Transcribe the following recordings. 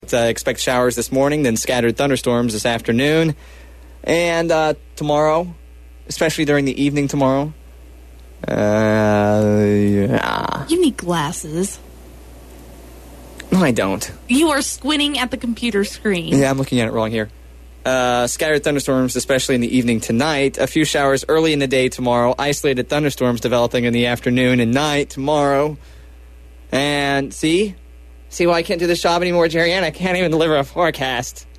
Expect showers this morning, then scattered thunderstorms this afternoon. And tomorrow, especially during the evening tomorrow. Yeah. You need glasses. No, I don't. You are squinting at the computer screen. Yeah, I'm looking at it wrong here. Scattered thunderstorms, especially in the evening tonight. A few showers early in the day tomorrow. Isolated thunderstorms developing in the afternoon and night tomorrow. And see why I can't do this job anymore, Jerry Ann? I can't even deliver a forecast.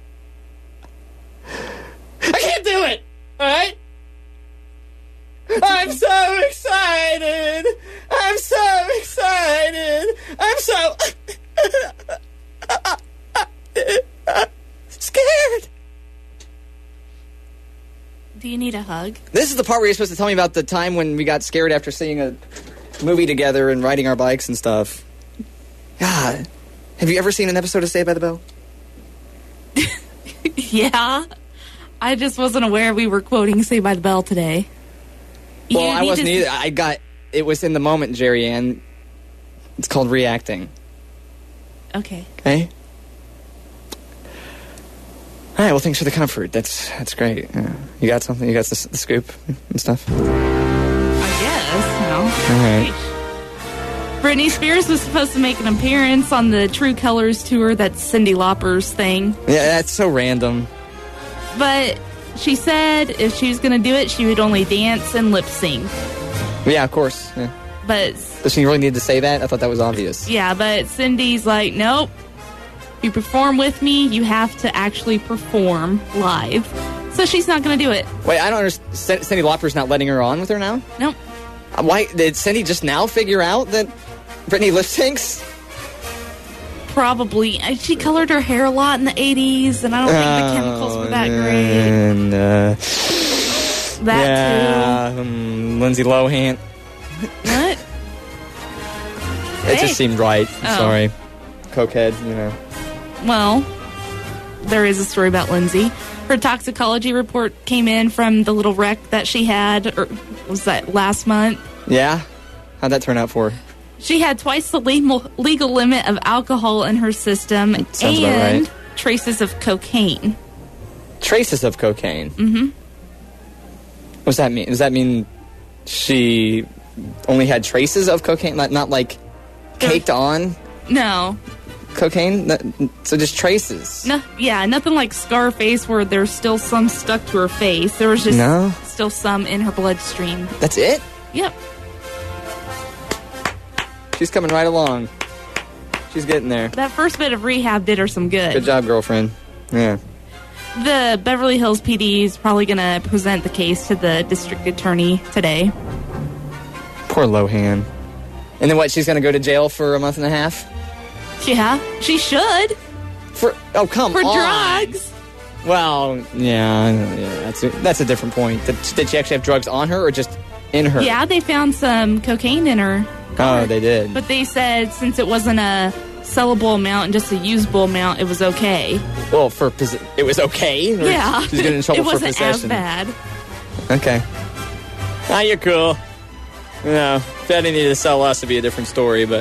I can't do it! Alright? I'm so excited! I'm so excited! I'm so scared! Do you need a hug? This is the part where you're supposed to tell me about the time when we got scared after seeing a movie together and riding our bikes and stuff. God. Have you ever seen an episode of Saved by the Bell? Yeah. I just wasn't aware we were quoting Saved by the Bell today. Well, I wasn't either. It was in the moment, Jerry Ann. It's called reacting. Okay. Okay? All right, well, thanks for the comfort. That's great. Yeah. You got something? You got the scoop and stuff? I guess, All right. Britney Spears was supposed to make an appearance on the True Colors tour. That's Cyndi Lauper's thing. Yeah, that's so random. But she said if she was going to do it, she would only dance and lip sync. Yeah, of course. Yeah. But does she really need to say that? I thought that was obvious. Yeah, but Cindy's like, nope. You perform with me, you have to actually perform live. So she's not going to do it. Wait, I don't understand. Cyndi Lauper's not letting her on with her now? Nope. Why did Cyndi just now figure out that Britney lip syncs? Probably. She colored her hair a lot in the 80s, and I don't think the chemicals were that great. And, that too. Lindsay Lohan. What? It just seemed right. Sorry. Cokehead, you know. Well, there is a story about Lindsay. Her toxicology report came in from the little wreck that she had, or was that last month? Yeah? How'd that turn out for her? She had twice the legal limit of alcohol in her system Sounds about right. traces of cocaine. Traces of cocaine? Mm-hmm. What's that mean? Does that mean she only had traces of cocaine? Not like caked on? No. Cocaine? So just traces? No, yeah, nothing like Scarface where there's still some stuck to her face. There was just still some in her bloodstream. That's it? Yep. She's coming right along. She's getting there. That first bit of rehab did her some good. Good job, girlfriend. Yeah. The Beverly Hills PD is probably going to present the case to the district attorney today. Poor Lohan. And then what, she's going to go to jail for a month and a half? Yeah, she should. For come on. For drugs. Well, yeah, that's a different point. Did she actually have drugs on her or just in her? Yeah, they found some cocaine in her car. Oh, they did. But they said since it wasn't a sellable amount and just a usable amount, it was okay. Well, it was okay? Or yeah. She's getting in trouble for possession. It wasn't as bad. Okay. Ah, you're cool. You know, if they needed to sell us, it'd be a different story, but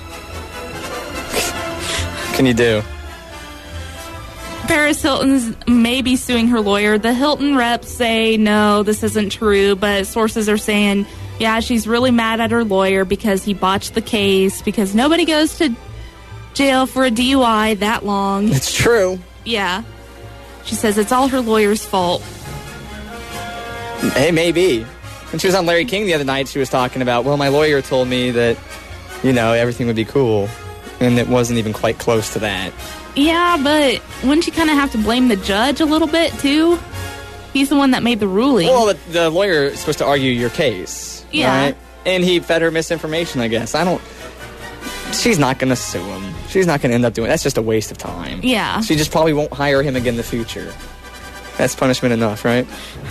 what can you do? Paris Hilton's maybe suing her lawyer. The Hilton reps say, no, this isn't true, but sources are saying, yeah, she's really mad at her lawyer because he botched the case, because nobody goes to jail for a DUI that long. It's true. Yeah. She says it's all her lawyer's fault. Hey, maybe. When she was on Larry King the other night, she was talking about, well, my lawyer told me that, everything would be cool. And it wasn't even quite close to that. Yeah, but wouldn't you kind of have to blame the judge a little bit, too? He's the one that made the ruling. Well, the lawyer is supposed to argue your case. Yeah. Right? And he fed her misinformation, I guess. She's not going to sue him. She's not going to end up doing it. That's just a waste of time. Yeah. She just probably won't hire him again in the future. That's punishment enough, right?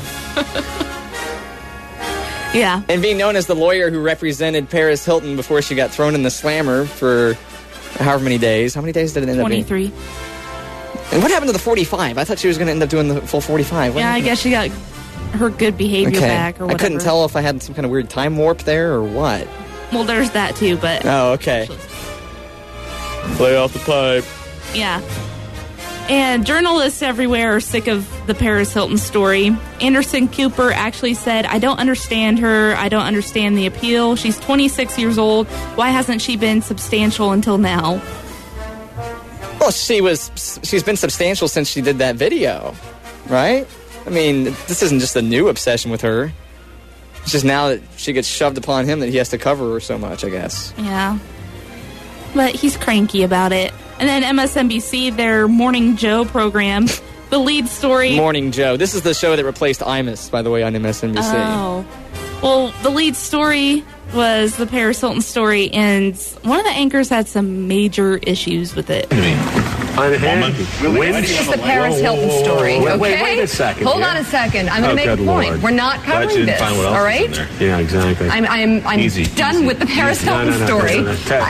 Yeah. And being known as the lawyer who represented Paris Hilton before she got thrown in the slammer for however many days. How many days did it end up being? 23. And what happened to the 45? I thought she was going to end up doing the full 45. I guess she got her good behavior back or whatever. I couldn't tell if I had some kind of weird time warp there or what. Well, there's that too, but... Oh, okay. Play off the pipe. Yeah. And journalists everywhere are sick of the Paris Hilton story. Anderson Cooper actually said, "I don't understand her. I don't understand the appeal. She's 26 years old. Why hasn't she been substantial until now?" Well, she's been substantial since she did that video, right? I mean, this isn't just a new obsession with her. It's just now that she gets shoved upon him that he has to cover her so much, I guess. Yeah. But he's cranky about it. And then MSNBC, their Morning Joe program, the lead story... Morning Joe. This is the show that replaced Imus, by the way, on MSNBC. Oh. Well, the lead story was the Paris Hilton story, and one of the anchors had some major issues with it. This is the Paris Hilton story, okay? Wait a second. Hold on a second. I'm going to make a point. Lord. We're not covering this, all right? Yeah, exactly. I'm done with the Paris Hilton story.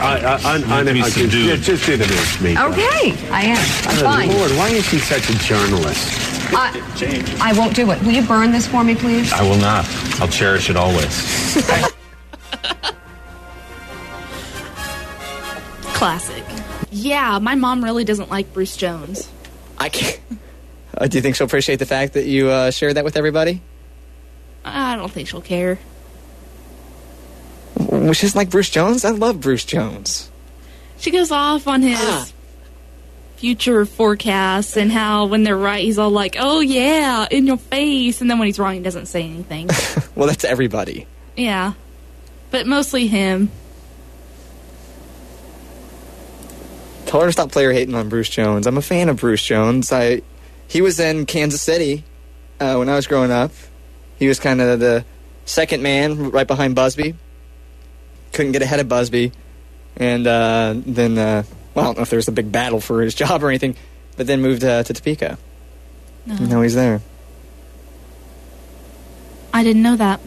Just do the news, me. Okay, I am. I'm fine. Lord, why is she such a journalist? I won't do it. Will you burn this for me, please? I will not. I'll cherish it always. Classic. Yeah, my mom really doesn't like Bruce Jones. I can't... do you think she'll appreciate the fact that you shared that with everybody? I don't think she'll care. Well, she doesn't like Bruce Jones? I love Bruce Jones. She goes off on his future forecasts and how when they're right, he's all like, "Oh yeah, in your face," and then when he's wrong, he doesn't say anything. Well, that's everybody. Yeah, but mostly him. Tell her to stop player hating on Bruce Jones. I'm a fan of Bruce Jones. He was in Kansas City when I was growing up. He was kind of the second man right behind Busby. Couldn't get ahead of Busby. And then, well, I don't know if there was a big battle for his job or anything, but then moved to Topeka. No. And now he's there. I didn't know that.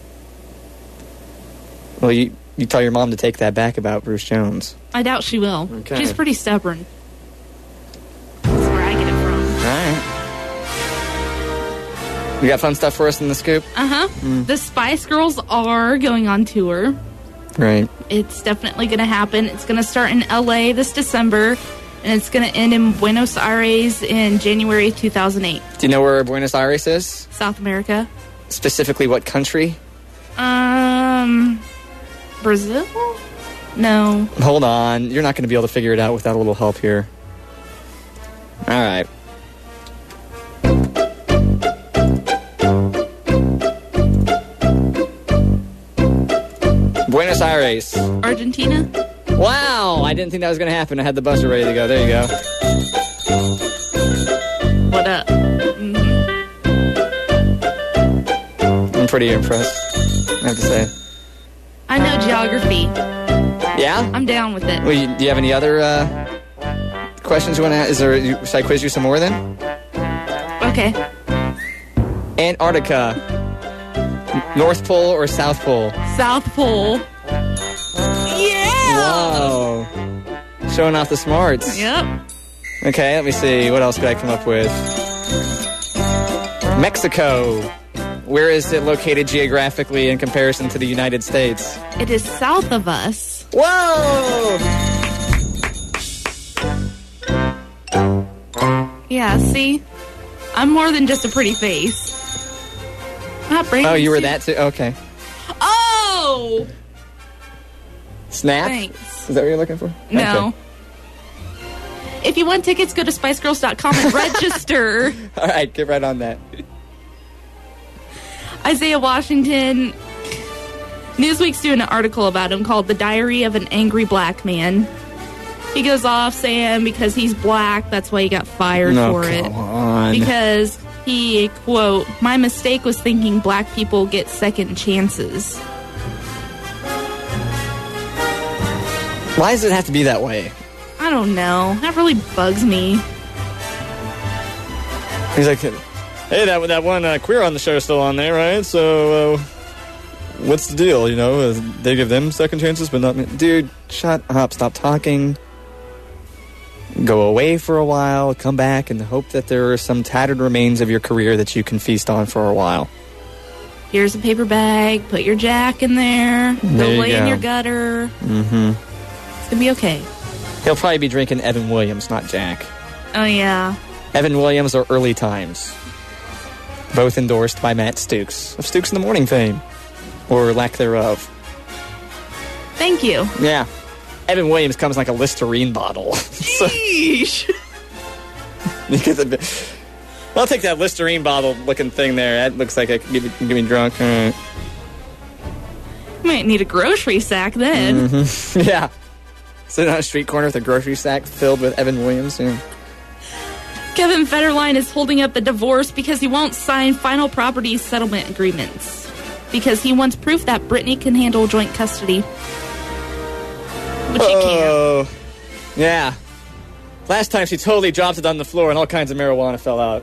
Well, you tell your mom to take that back about Bruce Jones. I doubt she will. Okay. She's pretty stubborn. That's where I get it from. All right. You got fun stuff for us in the scoop? Uh-huh. The Spice Girls are going on tour. Right. It's definitely going to happen. It's going to start in L.A. this December, and it's going to end in Buenos Aires in January 2008. Do you know where Buenos Aires is? South America. Specifically what country? Brazil? No. Hold on. You're not going to be able to figure it out without a little help here. All right. Buenos Aires. Argentina? Wow, I didn't think that was going to happen. I had the buzzer ready to go. There you go. What up? I'm pretty impressed, I have to say. I know geography. Yeah? I'm down with it. Well, do you have any other questions you want to ask? Should I quiz you some more then? Okay. Antarctica. North Pole or South Pole? South Pole. Yeah! Wow. Showing off the smarts. Yep. Okay, let me see. What else could I come up with? Mexico. Where is it located geographically in comparison to the United States? It is south of us. Whoa! Yeah, see? I'm more than just a pretty face. Not Brady. Oh, you were that too? Okay. Oh! Snap? Thanks. Is that what you're looking for? No. Okay. If you want tickets, go to spicegirls.com and register. All right, get right on that. Isaiah Washington. Newsweek's doing an article about him called The Diary of an Angry Black Man. He goes off saying because he's black, that's why he got fired for it. Come on. Because he, quote, "My mistake was thinking black people get second chances." Why does it have to be that way? I don't know. That really bugs me. He's like, hey, that one queer on the show is still on there, right? So, what's the deal? You know, they give them second chances, but not me. Dude, shut up. Stop talking. Go away for a while. Come back and hope that there are some tattered remains of your career that you can feast on for a while. Here's a paper bag. Put your jack in there. Go lay in your gutter. Mm-hmm. It's going to be okay. He'll probably be drinking Evan Williams, not Jack. Oh, yeah. Evan Williams or Early Times. Both endorsed by Matt Stooks of Stooks in the Morning fame. Or lack thereof. Thank you. Yeah. Evan Williams comes in like a Listerine bottle. Sheesh. I'll take that Listerine bottle looking thing there. That looks like it could get me drunk. All right. Might need a grocery sack then. Mm-hmm. Yeah. Sitting on a street corner with a grocery sack filled with Evan Williams. Yeah. Kevin Federline is holding up the divorce because he won't sign final property settlement agreements. Because he wants proof that Britney can handle joint custody. Which she can't. Yeah. Last time she totally dropped it on the floor and all kinds of marijuana fell out.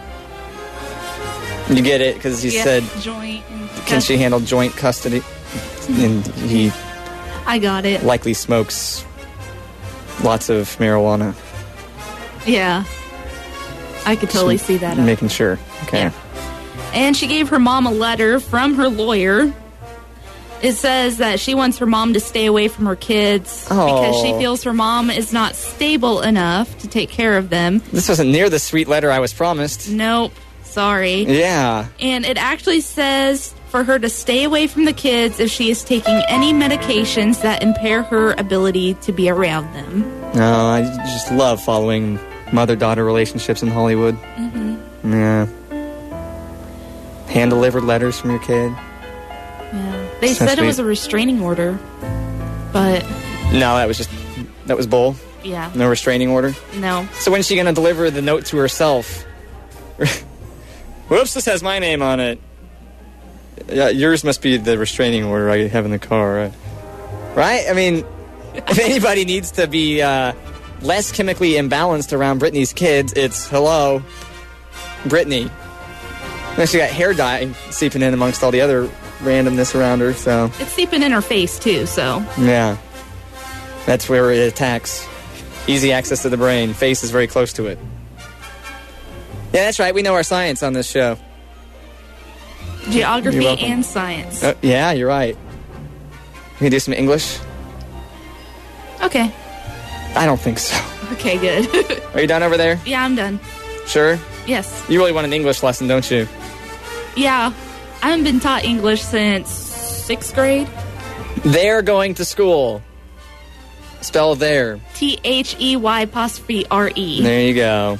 You get it? Because he said, joint. can she handle joint custody? And he I got it. likely smokes lots of marijuana. Yeah. I could totally see that. Making sure. Okay. Yeah. And she gave her mom a letter from her lawyer. It says that she wants her mom to stay away from her kids because she feels her mom is not stable enough to take care of them. This wasn't near the sweet letter I was promised. Nope. Sorry. Yeah. And it actually says for her to stay away from the kids if she is taking any medications that impair her ability to be around them. No, I just love following mother-daughter relationships in Hollywood. Mm-hmm. Yeah. Hand-delivered letters from your kid. Yeah. They So said it was sweet. a restraining order, but No, that was bull. yeah, No restraining order. no. So when's she going to deliver the note to herself? Whoops, this has my name on it. Yeah, yours must be the restraining order I have in the car, right? I mean, if anybody needs to be less chemically imbalanced around Britney's kids, it's hello, Britney. And she got hair dye seeping in amongst all the other randomness around her, so It's seeping in her face too, so yeah. That's where it attacks. Easy access to the brain. Face is very close to it. Yeah, that's right. We know our science on this show. You're geography welcome. and science. Yeah, you're right. We can do some English? Okay. I don't think so. Okay, good. Are you done over there? Yeah, I'm done. Sure? Yes. You really want an English lesson, don't you? Yeah. I haven't been taught English since 6th grade. They're going to school. Spell there. THEY''RE. There you go.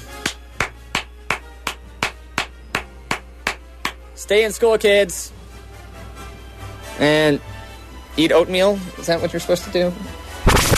Stay in school, kids. And eat oatmeal. Is that what you're supposed to do?